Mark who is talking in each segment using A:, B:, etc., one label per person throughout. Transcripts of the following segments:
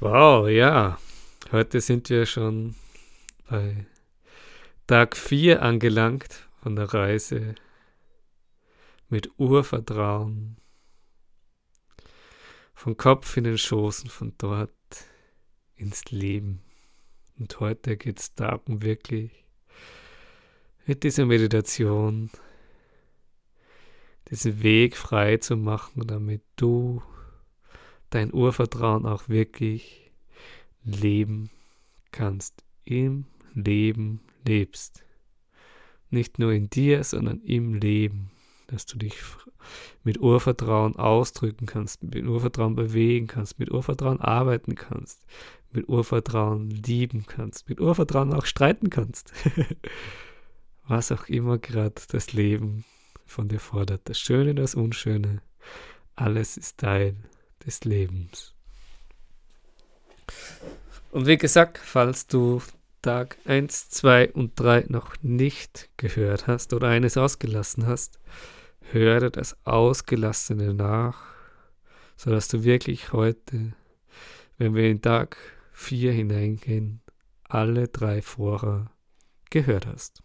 A: Wow, ja. Heute sind wir schon bei Tag 4 angelangt von der Reise mit Urvertrauen. Vom Kopf in den Schoß und von dort ins Leben. Und heute geht es darum, wirklich mit dieser Meditation diesen Weg frei zu machen, damit du dein Urvertrauen auch wirklich leben kannst, im Leben lebst. Nicht nur in dir, sondern im Leben, dass du dich mit Urvertrauen ausdrücken kannst, mit Urvertrauen bewegen kannst, mit Urvertrauen arbeiten kannst, mit Urvertrauen lieben kannst, mit Urvertrauen auch streiten kannst. Was auch immer gerade das Leben von dir fordert, das Schöne, das Unschöne, alles ist Teil des Lebens. Und wie gesagt, falls du Tag 1, 2 und 3 noch nicht gehört hast oder eines ausgelassen hast, höre das Ausgelassene nach, sodass du wirklich heute, wenn wir in Tag 4 hineingehen, alle 3 vorher gehört hast.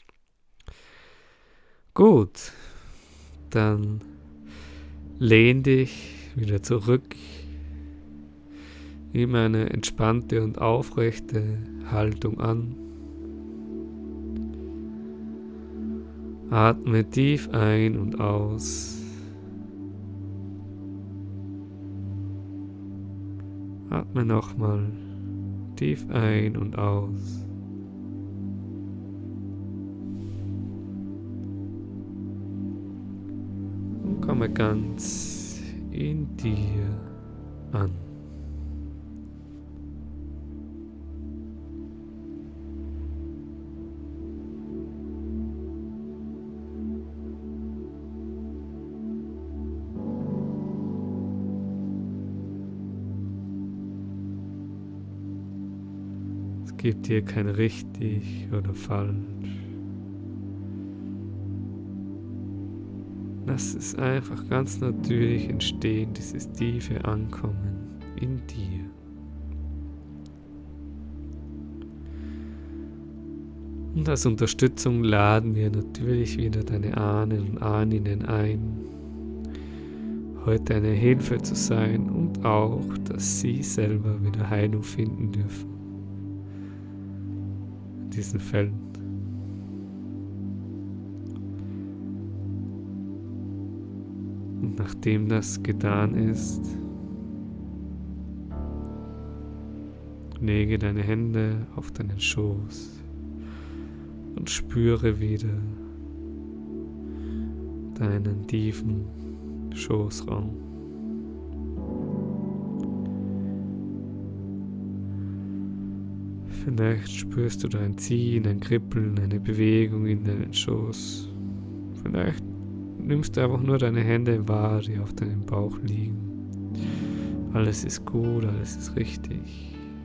A: Gut, dann lehn dich wieder zurück. Nimm eine entspannte und aufrechte Haltung an. Atme tief ein und aus. Atme nochmal tief ein und aus. Und komme ganz in dir an. Es gibt hier kein richtig oder falsch. Lass es einfach ganz natürlich entstehen, dieses tiefe Ankommen in dir. Und als Unterstützung laden wir natürlich wieder deine Ahnen und Ahninnen ein, heute eine Hilfe zu sein und auch, dass sie selber wieder Heilung finden dürfen in diesen Fällen. Und nachdem das getan ist, lege deine Hände auf deinen Schoß und spüre wieder deinen tiefen Schoßraum. Vielleicht spürst du da ein Ziehen, ein Kribbeln, eine Bewegung in deinen Schoß. Vielleicht nimmst du einfach nur deine Hände wahr, die auf deinem Bauch liegen. Alles ist gut, alles ist richtig.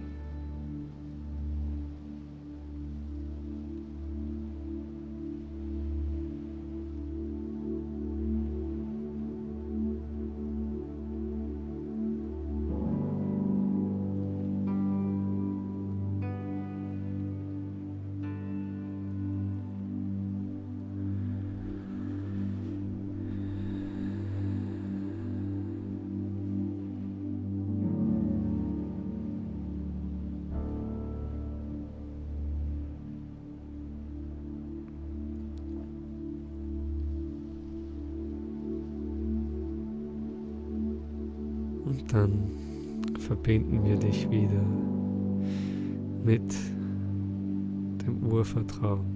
A: Und dann verbinden wir dich wieder mit dem Urvertrauen.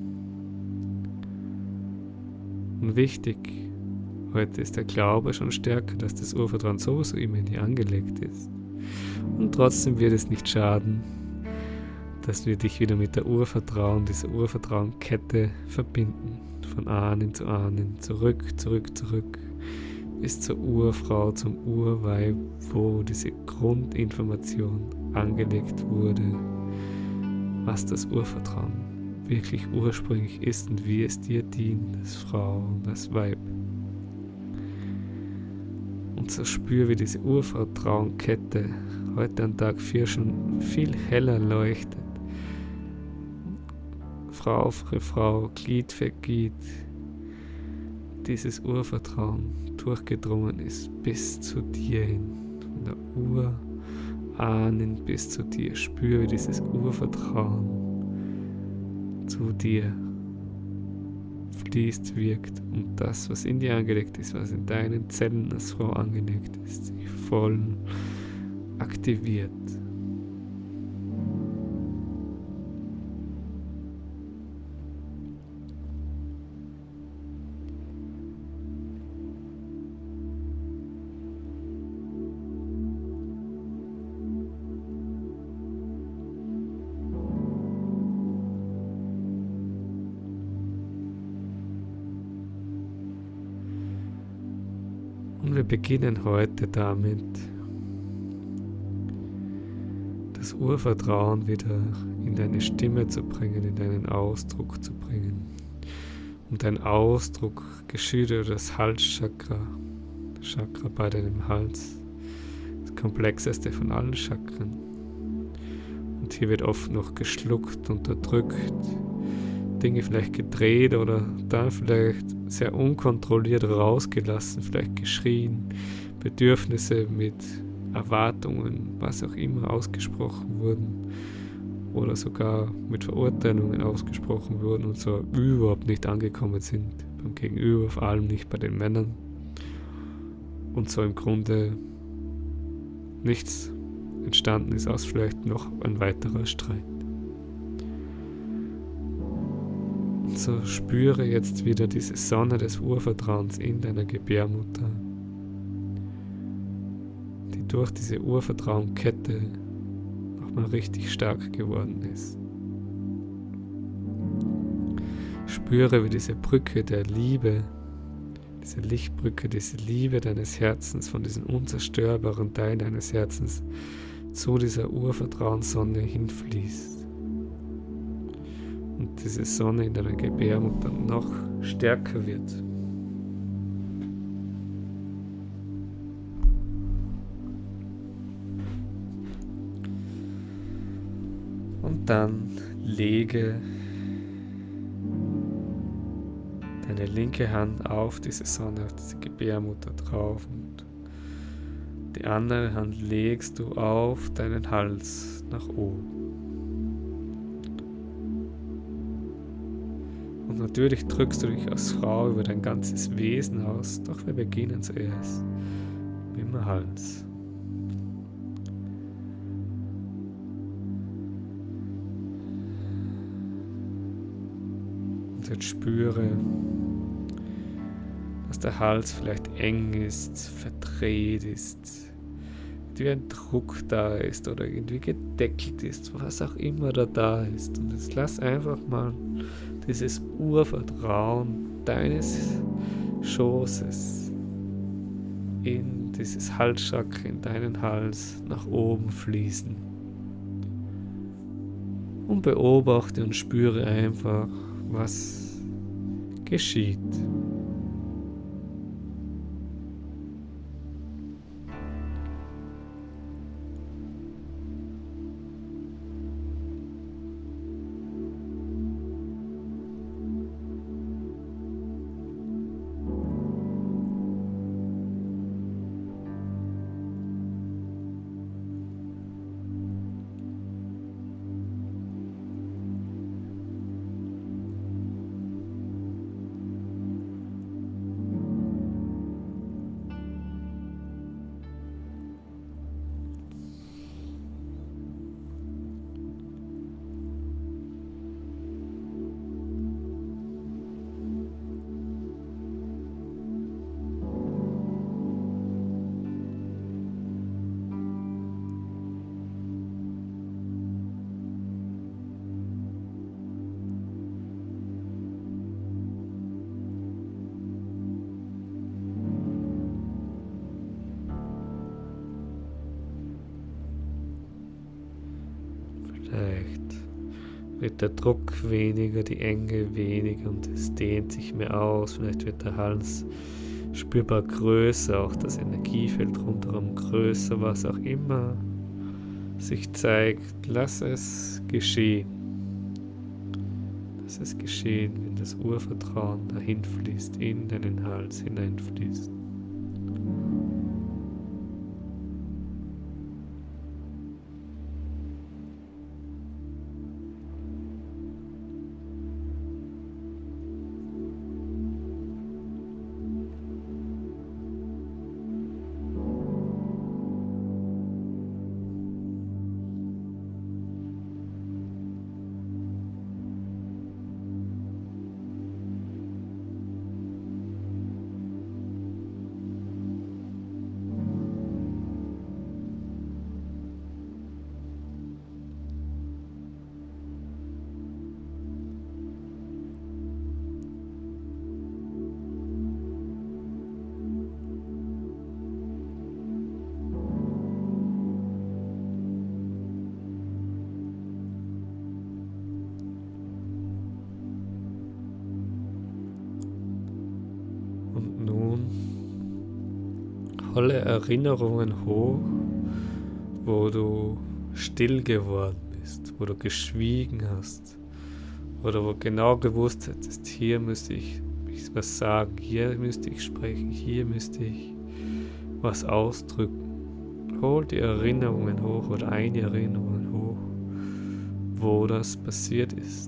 A: Und wichtig, heute ist der Glaube schon stärker, dass das Urvertrauen sowieso immer in dir angelegt ist. Und trotzdem wird es nicht schaden, dass wir dich wieder mit der Urvertrauen, dieser Urvertrauenkette verbinden. Von Ahnen zu Ahnen, zurück, bis zur Urfrau, zum Urweib, wo diese Grundinformation angelegt wurde, was das Urvertrauen wirklich ursprünglich ist und wie es dir dient, als Frau und als Weib. Und so spür, wie diese Urvertrauenkette heute an Tag 4 schon viel heller leuchtet. Frau für Frau, Glied für Glied, dieses Urvertrauen durchgedrungen ist bis zu dir hin. Von der Urahnen bis zu dir. Spüre dieses Urvertrauen zu dir fließt, wirkt und das, was in dir angelegt ist, was in deinen Zellen als Frau angelegt ist, sich voll aktiviert. Und wir beginnen heute damit, das Urvertrauen wieder in deine Stimme zu bringen, in deinen Ausdruck zu bringen. Und dein Ausdruck geschieht über das Halschakra, das Chakra bei deinem Hals, das komplexeste von allen Chakren. Und hier wird oft noch geschluckt, unterdrückt, Dinge vielleicht gedreht oder da vielleicht sehr unkontrolliert rausgelassen, vielleicht geschrien, Bedürfnisse mit Erwartungen, was auch immer ausgesprochen wurden oder sogar mit Verurteilungen ausgesprochen wurden und so überhaupt nicht angekommen sind beim Gegenüber, vor allem nicht bei den Männern und so im Grunde nichts entstanden ist, aus vielleicht noch ein weiterer Streit. So spüre jetzt wieder diese Sonne des Urvertrauens in deiner Gebärmutter, die durch diese Urvertrauenkette nochmal richtig stark geworden ist. Spüre, wie diese Brücke der Liebe, diese Lichtbrücke, diese Liebe deines Herzens, von diesem unzerstörbaren Teil deines Herzens zu dieser Urvertrauenssonne hinfließt. Und diese Sonne in deiner Gebärmutter noch stärker wird. Und dann lege deine linke Hand auf diese Sonne, auf diese Gebärmutter drauf und die andere Hand legst du auf deinen Hals nach oben. Und natürlich drückst du dich als Frau über dein ganzes Wesen aus, doch wir beginnen zuerst mit dem Hals. Und jetzt spüre, dass der Hals vielleicht eng ist, verdreht ist, wie ein Druck da ist oder irgendwie gedeckelt ist, was auch immer da ist. Und jetzt lass einfach mal dieses Urvertrauen deines Schoßes in dieses Halschakra, in deinen Hals nach oben fließen. Und beobachte und spüre einfach, was geschieht. Vielleicht wird der Druck weniger, die Enge weniger und es dehnt sich mehr aus. Vielleicht wird der Hals spürbar größer, auch das Energiefeld rundherum größer, was auch immer sich zeigt. Lass es geschehen. Lass es geschehen, wenn das Urvertrauen dahin fließt, in deinen Hals hineinfließt. Und nun hole Erinnerungen hoch, wo du still geworden bist, wo du geschwiegen hast oder wo genau gewusst hättest, hier müsste ich was sagen, hier müsste ich sprechen, hier müsste ich was ausdrücken. Hol die Erinnerungen hoch oder eine Erinnerung hoch, wo das passiert ist.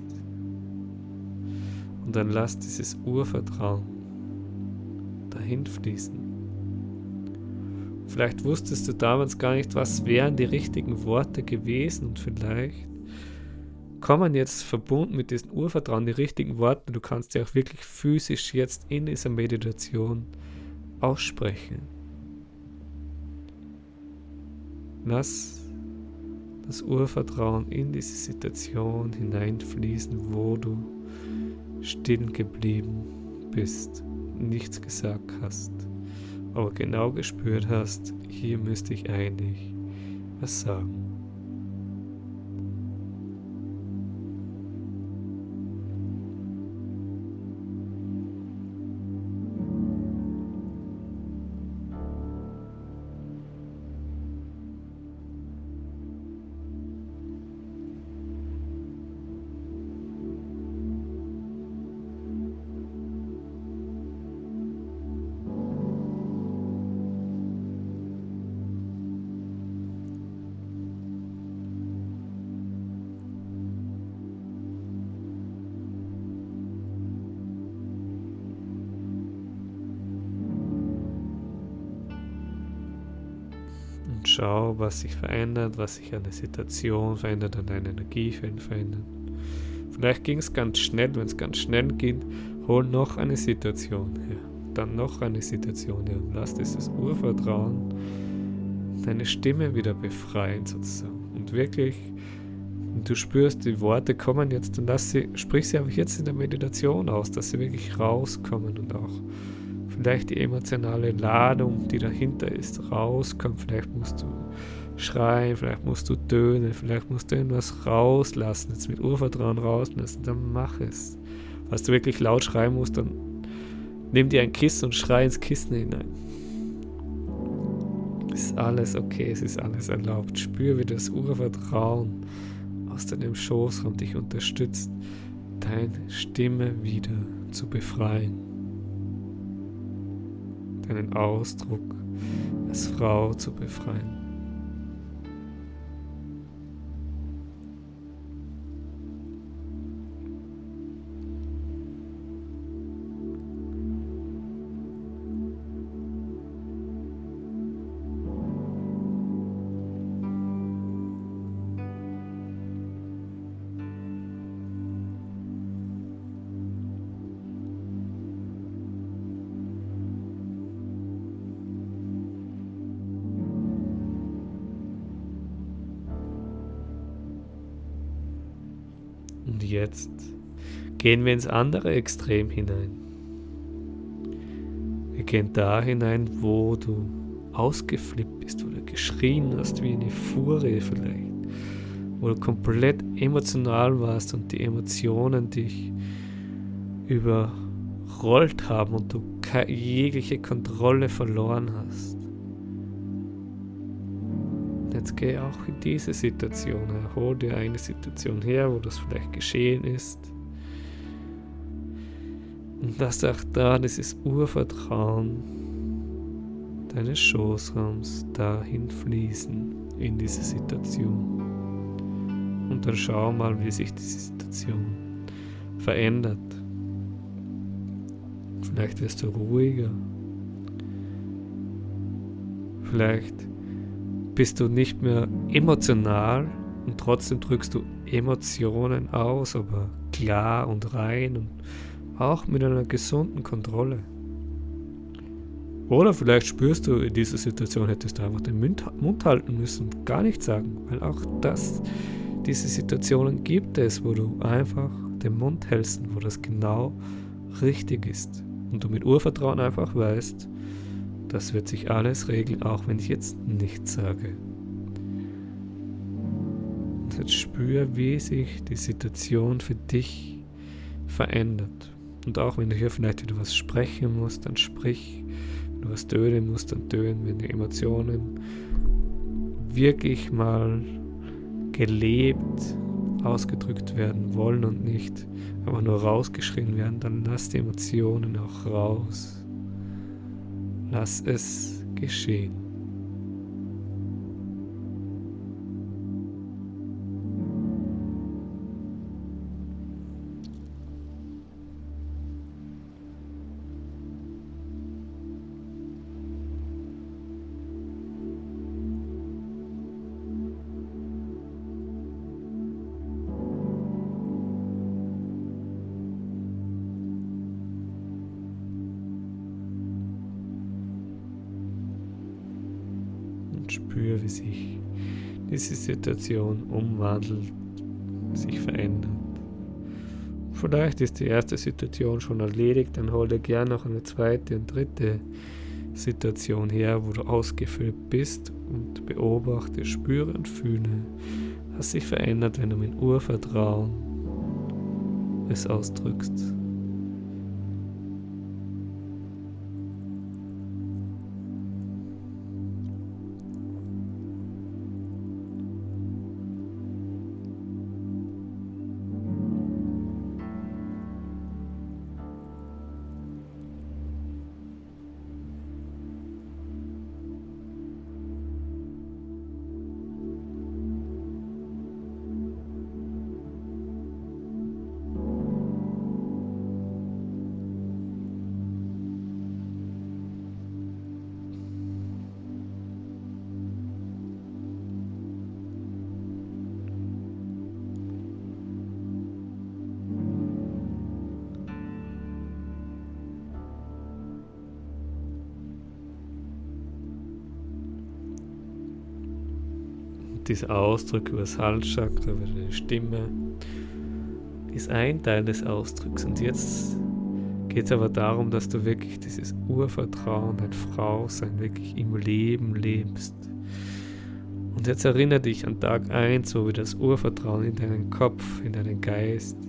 A: Und dann lass dieses Urvertrauen dahin fließen. Vielleicht wusstest du damals gar nicht, was wären die richtigen Worte gewesen und vielleicht kommen jetzt verbunden mit diesem Urvertrauen die richtigen Worte. Du kannst sie auch wirklich physisch jetzt in dieser Meditation aussprechen. Lass das Urvertrauen in diese Situation hineinfließen, wo du still geblieben bist, nichts gesagt hast, aber genau gespürt hast, hier müsste ich eigentlich was sagen. Und schau, was sich verändert, was sich an der Situation verändert, an deinem Energiefeld verändert. Vielleicht ging es ganz schnell, wenn es ganz schnell ging, hol noch eine Situation her, dann noch eine Situation her und lass dieses Urvertrauen deine Stimme wieder befreien sozusagen. Und wirklich, du spürst, die Worte kommen jetzt und sprich sie aber jetzt in der Meditation aus, dass sie wirklich rauskommen und auch vielleicht die emotionale Ladung, die dahinter ist, rauskommt. Vielleicht musst du schreien, vielleicht musst du tönen, vielleicht musst du irgendwas rauslassen, jetzt mit Urvertrauen rauslassen, dann mach es. Falls du wirklich laut schreien musst, dann nimm dir ein Kissen und schrei ins Kissen hinein. Es ist alles okay, es ist alles erlaubt. Spür, wie das Urvertrauen aus deinem Schoßraum dich unterstützt, deine Stimme wieder zu befreien. Deinen Ausdruck als Frau zu befreien. Und jetzt gehen wir ins andere Extrem hinein. Wir gehen da hinein, wo du ausgeflippt bist, wo du geschrien hast wie eine Furie vielleicht, wo du komplett emotional warst und die Emotionen dich überrollt haben und du jegliche Kontrolle verloren hast. Jetzt geh auch in diese Situation her. Hol dir eine Situation her, wo das vielleicht geschehen ist. Und lass auch da dieses Urvertrauen deines Schoßraums dahin fließen in diese Situation. Und dann schau mal, wie sich diese Situation verändert. Vielleicht wirst du ruhiger. Vielleicht bist du nicht mehr emotional und trotzdem drückst du Emotionen aus, aber klar und rein und auch mit einer gesunden Kontrolle. Oder vielleicht spürst du, in dieser Situation hättest du einfach den Mund halten müssen und gar nichts sagen, weil auch diese Situationen gibt es, wo du einfach den Mund hältst und wo das genau richtig ist. Und du mit Urvertrauen einfach weißt, das wird sich alles regeln, auch wenn ich jetzt nichts sage. Und jetzt spür, wie sich die Situation für dich verändert. Und auch wenn du hier vielleicht wieder was sprechen musst, dann sprich. Wenn du was tönen musst, dann tönen. Wenn die Emotionen wirklich mal gelebt ausgedrückt werden wollen und nicht einfach nur rausgeschrien werden, dann lass die Emotionen auch raus. Lass es geschehen. Spür, wie sich diese Situation umwandelt, sich verändert. Vielleicht ist die erste Situation schon erledigt, dann hol dir gerne noch eine zweite und dritte Situation her, wo du ausgefüllt bist und beobachte, spüre und fühle, was sich verändert, wenn du mit Urvertrauen es ausdrückst. Dieser Ausdruck über das Halschakra, über deine Stimme, ist ein Teil des Ausdrucks. Und jetzt geht es aber darum, dass du wirklich dieses Urvertrauen, dein Frausein wirklich im Leben lebst. Und jetzt erinnere dich an Tag 1, wo wir das Urvertrauen in deinen Kopf, in deinen Geist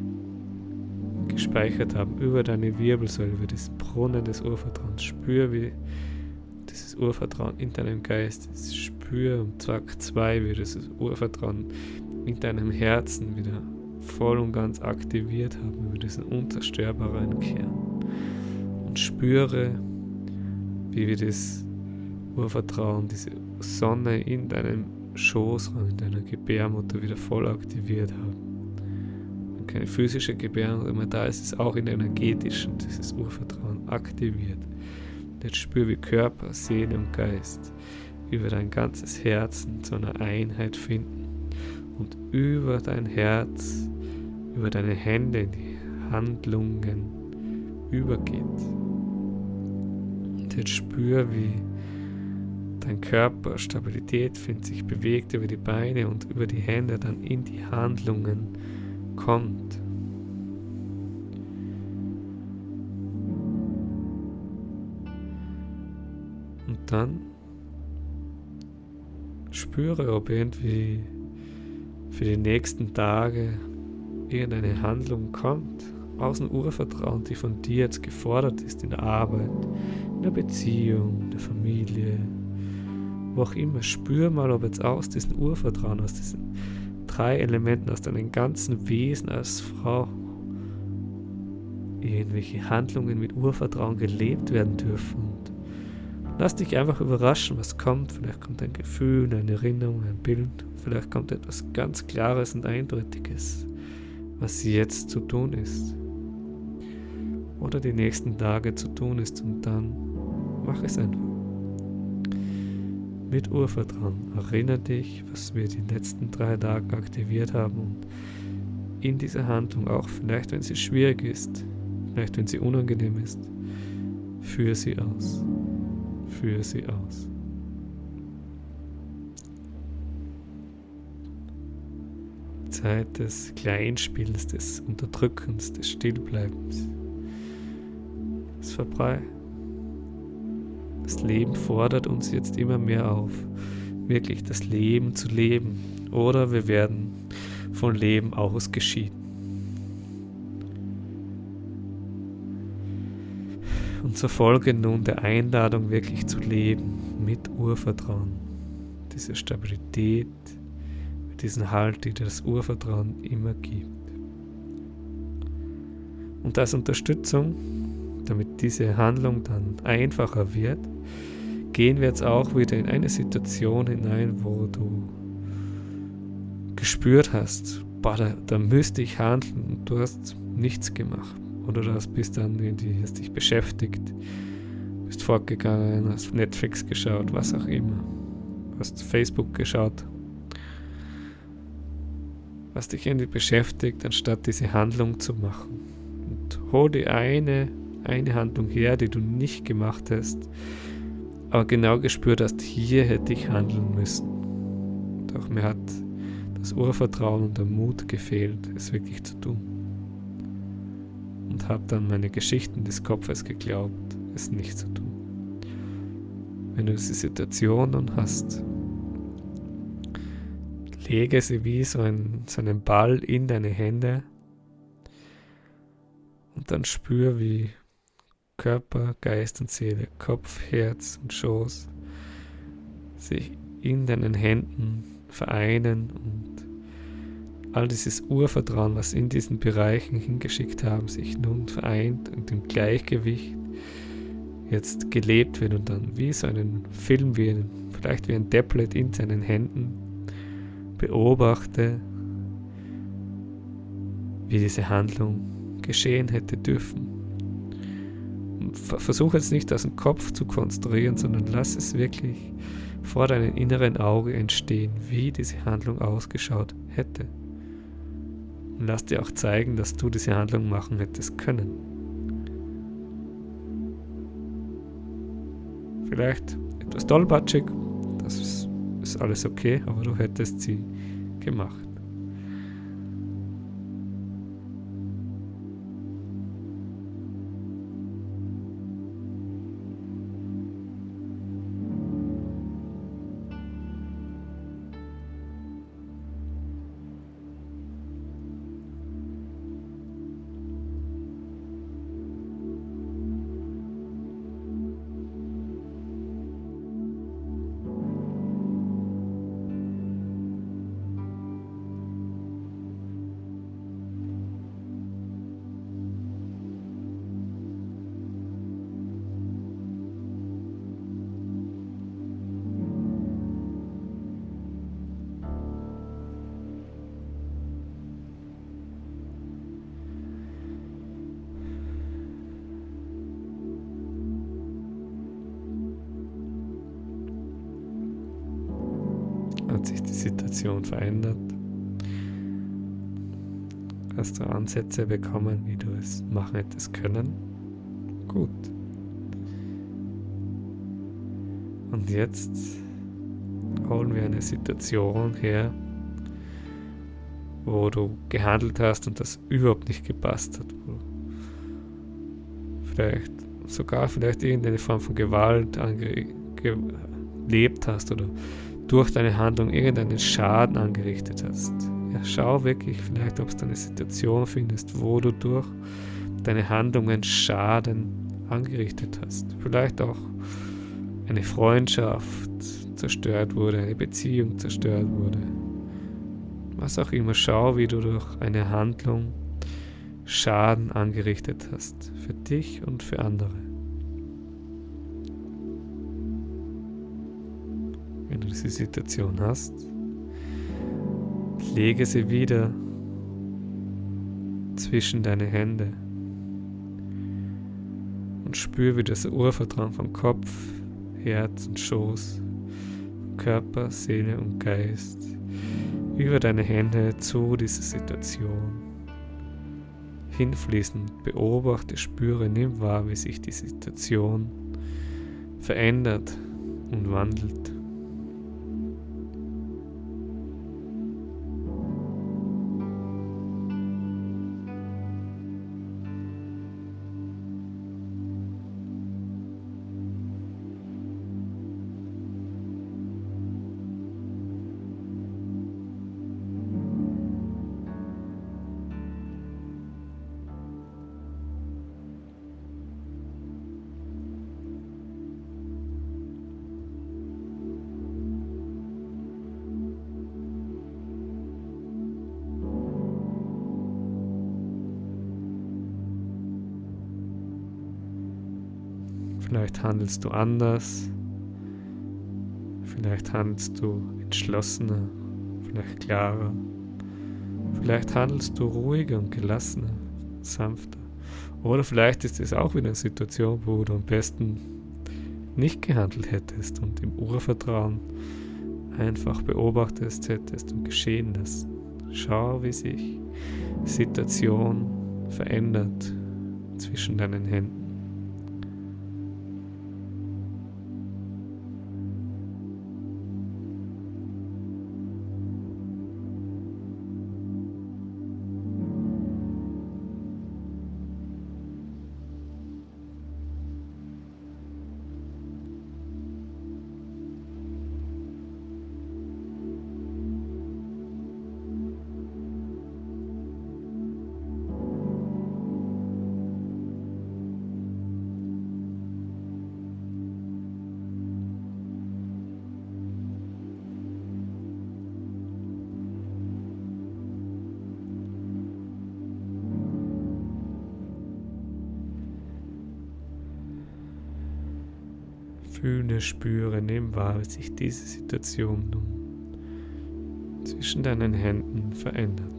A: gespeichert haben, über deine Wirbelsäule, über diesen Brunnen des Urvertrauens. Spür, wie dieses Urvertrauen in deinem Geist ist. Spür um Tag 2, wie dieses Urvertrauen in deinem Herzen wieder voll und ganz aktiviert haben, über diesen unzerstörbaren Kern. Und spüre, wie wir das Urvertrauen, diese Sonne in deinem Schoßraum, in deiner Gebärmutter wieder voll aktiviert haben. Wenn keine physische Gebärmutter mehr da ist, ist auch in der energetischen dieses Urvertrauen aktiviert. Und jetzt spür, wie Körper, Seele und Geist über dein ganzes Herzen zu einer Einheit finden und über dein Herz, über deine Hände in die Handlungen übergeht. Und jetzt spür, wie dein Körper Stabilität findet, sich bewegt über die Beine und über die Hände dann in die Handlungen kommt. Und dann spüre, ob irgendwie für die nächsten Tage irgendeine Handlung kommt, aus dem Urvertrauen, die von dir jetzt gefordert ist, in der Arbeit, in der Beziehung, in der Familie, wo auch immer, spür mal, ob jetzt aus diesem Urvertrauen, aus diesen 3 Elementen, aus deinem ganzen Wesen als Frau irgendwelche Handlungen mit Urvertrauen gelebt werden dürfen. Und lass dich einfach überraschen, was kommt. Vielleicht kommt ein Gefühl, eine Erinnerung, ein Bild. Vielleicht kommt etwas ganz Klares und Eindeutiges, was jetzt zu tun ist. Oder die nächsten Tage zu tun ist. Und dann mach es einfach. Mit Urvertrauen. Erinnere dich, was wir die letzten 3 Tage aktiviert haben. Und in dieser Handlung, auch vielleicht wenn sie schwierig ist, vielleicht wenn sie unangenehm ist, führe sie aus. Führe sie aus. Zeit des Kleinspiels, des Unterdrückens, des Stillbleibens. ist vorbei. Das Leben fordert uns jetzt immer mehr auf, wirklich das Leben zu leben. Oder wir werden von Leben ausgeschieden. Und so folge nun der Einladung, wirklich zu leben mit Urvertrauen. Diese Stabilität, mit diesem Halt, die dir das Urvertrauen immer gibt. Und als Unterstützung, damit diese Handlung dann einfacher wird, gehen wir jetzt auch wieder in eine Situation hinein, wo du gespürt hast, da müsste ich handeln und du hast nichts gemacht. Oder du hast dich beschäftigt, bist fortgegangen, hast Netflix geschaut, was auch immer. Hast Facebook geschaut. Was dich irgendwie beschäftigt, anstatt diese Handlung zu machen. Und hol dir eine Handlung her, die du nicht gemacht hast, aber genau gespürt hast, hier hätte ich handeln müssen. Doch mir hat das Urvertrauen und der Mut gefehlt, es wirklich zu tun. Und habe dann meine Geschichten des Kopfes geglaubt, es nicht zu tun. Wenn du diese Situation nun hast, lege sie wie so einen Ball in deine Hände und dann spür, wie Körper, Geist und Seele, Kopf, Herz und Schoß sich in deinen Händen vereinen und all dieses Urvertrauen, was in diesen Bereichen hingeschickt haben, sich nun vereint und im Gleichgewicht jetzt gelebt wird und dann wie so einen Film, vielleicht wie ein Tablet in seinen Händen beobachte, wie diese Handlung geschehen hätte dürfen. Versuche jetzt nicht aus dem Kopf zu konstruieren, sondern lass es wirklich vor deinem inneren Auge entstehen, wie diese Handlung ausgeschaut hätte. Und lass dir auch zeigen, dass du diese Handlung machen hättest können. Vielleicht etwas tollpatschig, das ist alles okay, aber du hättest sie gemacht. Hat sich die Situation verändert? Hast du Ansätze bekommen, wie du es machen hättest können? Gut. Und jetzt holen wir eine Situation her, wo du gehandelt hast und das überhaupt nicht gepasst hat. Wo vielleicht irgendeine Form von Gewalt gelebt hast oder durch deine Handlung irgendeinen Schaden angerichtet hast. Ja, schau wirklich vielleicht, ob du eine Situation findest, wo du durch deine Handlungen Schaden angerichtet hast. Vielleicht auch eine Freundschaft, zerstört wurde, eine Beziehung zerstört wurde. Was auch immer, schau, wie du durch eine Handlung Schaden angerichtet hast, für dich und für andere. Wenn du diese Situation hast, lege sie wieder zwischen deine Hände und spüre, wie das Urvertrauen vom Kopf, Herz und Schoß, Körper, Seele und Geist über deine Hände zu dieser Situation hinfließen. Beobachte, spüre, nimm wahr, wie sich die Situation verändert und wandelt. Vielleicht handelst du anders, vielleicht handelst du entschlossener, vielleicht klarer, vielleicht handelst du ruhiger und gelassener, sanfter. Oder vielleicht ist es auch wieder eine Situation, wo du am besten nicht gehandelt hättest und im Urvertrauen einfach beobachtest hättest und geschehen lassen. Schau, wie sich die Situation verändert zwischen deinen Händen. Fühle, spüre, nimm wahr, wie sich diese Situation nun zwischen deinen Händen verändert.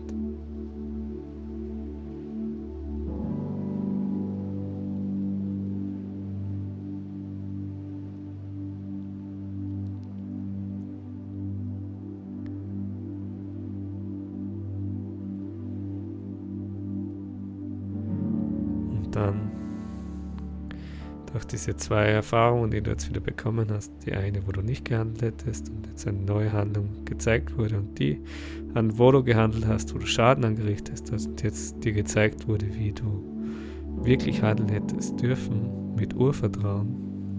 A: Und dann durch diese zwei Erfahrungen, die du jetzt wieder bekommen hast, die eine, wo du nicht gehandelt hättest und jetzt eine neue Handlung gezeigt wurde und die, wo du gehandelt hast, wo du Schaden angerichtet hast und jetzt dir gezeigt wurde, wie du wirklich handeln hättest dürfen mit Urvertrauen,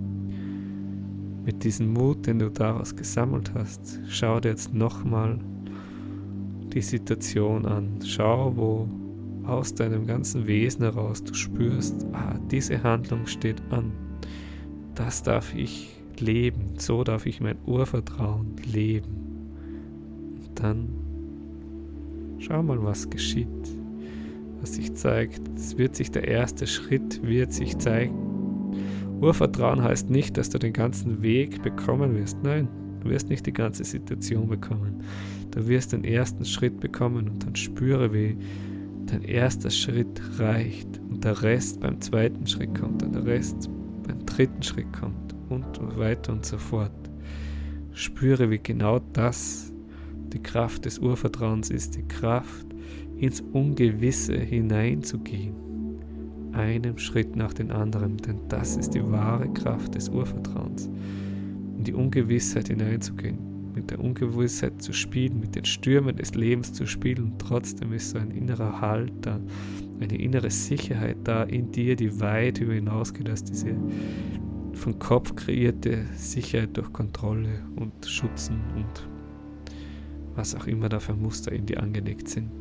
A: mit diesem Mut, den du daraus gesammelt hast. Schau dir jetzt nochmal die Situation an. Schau, wo aus deinem ganzen Wesen heraus du spürst, diese Handlung steht an. Das darf ich leben. So darf ich mein Urvertrauen leben. Und dann schau mal, was geschieht. Was sich zeigt. Es wird sich der erste Schritt zeigen. Urvertrauen heißt nicht, dass du den ganzen Weg bekommen wirst. Nein, du wirst nicht die ganze Situation bekommen. Du wirst den ersten Schritt bekommen und dann spüre, wie dein erster Schritt reicht und der Rest beim zweiten Schritt kommt und der Rest beim dritten Schritt kommt und so weiter und so fort. Spüre, wie genau das die Kraft des Urvertrauens ist, die Kraft ins Ungewisse hineinzugehen, einem Schritt nach dem anderen, denn das ist die wahre Kraft des Urvertrauens, in die Ungewissheit hineinzugehen, mit der Ungewissheit zu spielen, mit den Stürmen des Lebens zu spielen und trotzdem ist so ein innerer Halt da, eine innere Sicherheit da in dir, die weit über hinausgeht als diese vom Kopf kreierte Sicherheit durch Kontrolle und Schützen und was auch immer da für Muster in dir angelegt sind.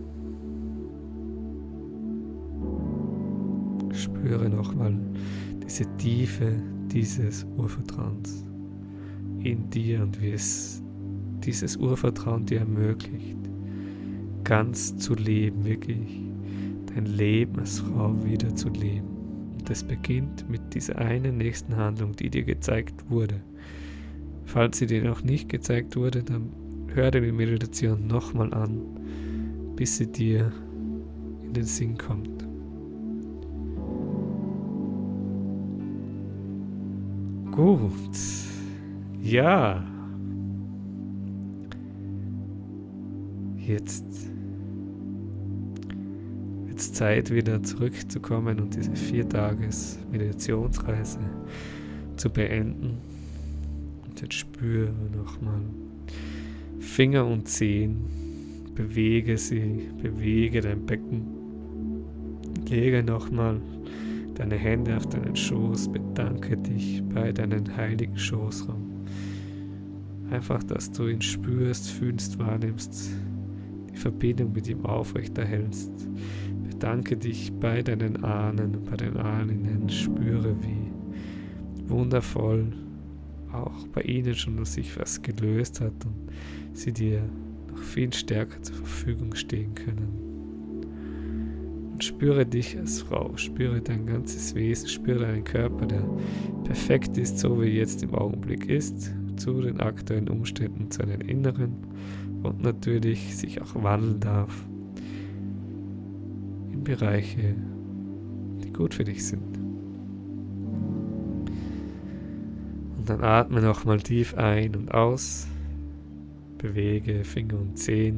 A: Spüre nochmal die diese Tiefe dieses Urvertrauens in dir und wie es dieses Urvertrauen dir ermöglicht, ganz zu leben, wirklich dein Leben als Frau wieder zu leben. Und das beginnt mit dieser einen nächsten Handlung, die dir gezeigt wurde. Falls sie dir noch nicht gezeigt wurde, dann hör dir die Meditation nochmal an, bis sie dir in den Sinn kommt. Gut, ja, jetzt wird es Zeit, wieder zurückzukommen und diese 4-Tages-Meditationsreise zu beenden. Und jetzt spüre nochmal Finger und Zehen, bewege sie, bewege dein Becken, lege nochmal deine Hände auf deinen Schoß, bedanke dich bei deinem heiligen Schoßraum. Einfach, dass du ihn spürst, fühlst, wahrnimmst, die Verbindung mit ihm aufrechterhältst. Bedanke dich bei deinen Ahnen, bei den Ahnen, spüre, wie wundervoll auch bei ihnen schon sich was gelöst hat und sie dir noch viel stärker zur Verfügung stehen können. Und spüre dich als Frau, spüre dein ganzes Wesen, spüre deinen Körper, der perfekt ist, so wie jetzt im Augenblick ist, zu den aktuellen Umständen, zu deinen Inneren und natürlich sich auch wandeln darf in Bereiche, die gut für dich sind. Und dann atme nochmal tief ein und aus, bewege Finger und Zehen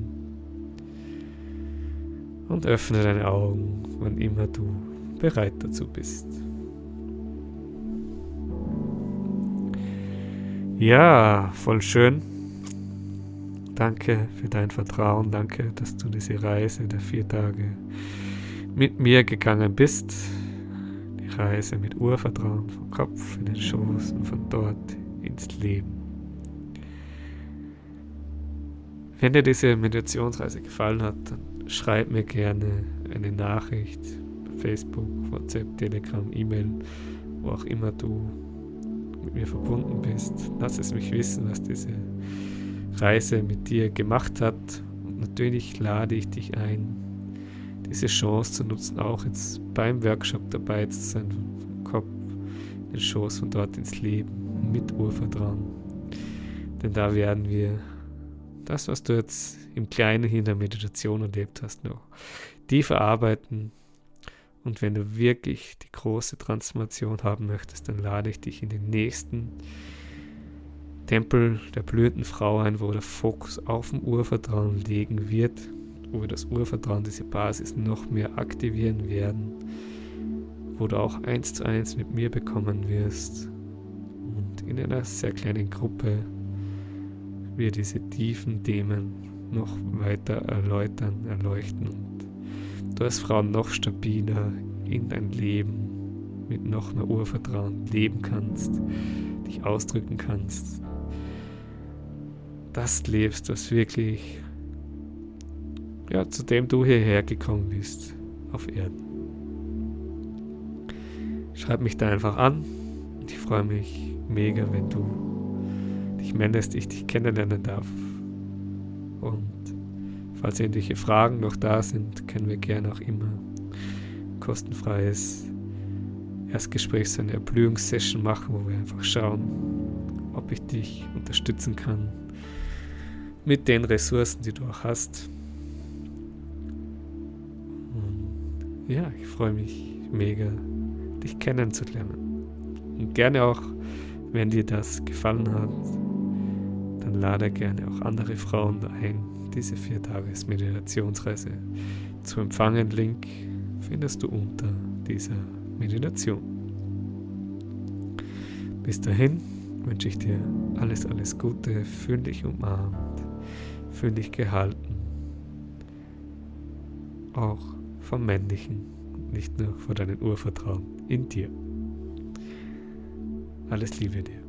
A: und öffne deine Augen, wann immer du bereit dazu bist. Ja, voll schön. Danke für dein Vertrauen, danke, dass du diese Reise der 4 Tage mit mir gegangen bist. Die Reise mit Urvertrauen vom Kopf in den Schoß und von dort ins Leben. Wenn dir diese Meditationsreise gefallen hat, dann schreib mir gerne eine Nachricht bei Facebook, WhatsApp, Telegram, E-Mail, wo auch immer du mit mir verbunden bist. Lass es mich wissen, was diese Reise mit dir gemacht hat. Und natürlich lade ich dich ein, diese Chance zu nutzen, auch jetzt beim Workshop dabei zu sein, vom Kopf in den Schoß, von dort ins Leben, mit Urvertrauen. Denn da werden wir das, was du jetzt im Kleinen in der Meditation erlebt hast, noch tiefer arbeiten. Und wenn du wirklich die große Transformation haben möchtest, dann lade ich dich in den nächsten Tempel der blühenden Frau ein, wo der Fokus auf dem Urvertrauen liegen wird, wo wir das Urvertrauen, diese Basis noch mehr aktivieren werden, wo du auch 1:1 mit mir bekommen wirst und in einer sehr kleinen Gruppe wir diese tiefen Themen noch weiter erläutern, erleuchten und du als Frau noch stabiler in dein Leben mit noch mehr Urvertrauen leben kannst, dich ausdrücken kannst, das lebst, was wirklich, ja, zu dem du hierher gekommen bist, auf Erden. Schreib mich da einfach an und ich freue mich mega, wenn du dich meldest, ich dich kennenlernen darf. Und falls irgendwelche Fragen noch da sind, können wir gerne auch immer kostenfreies Erstgespräch, so eine Erblühungssession machen, wo wir einfach schauen, ob ich dich unterstützen kann mit den Ressourcen, die du auch hast. Und ja, ich freue mich mega, dich kennenzulernen. Und gerne auch, wenn dir das gefallen hat, dann lade gerne auch andere Frauen ein, diese 4-Tages-Meditationsreise zu empfangen. Link findest du unter dieser Meditation. Bis dahin wünsche ich dir alles, alles Gute, fühl dich umarmt, fühl dich gehalten, auch vom Männlichen und nicht nur vor deinem Urvertrauen in dir. Alles Liebe dir.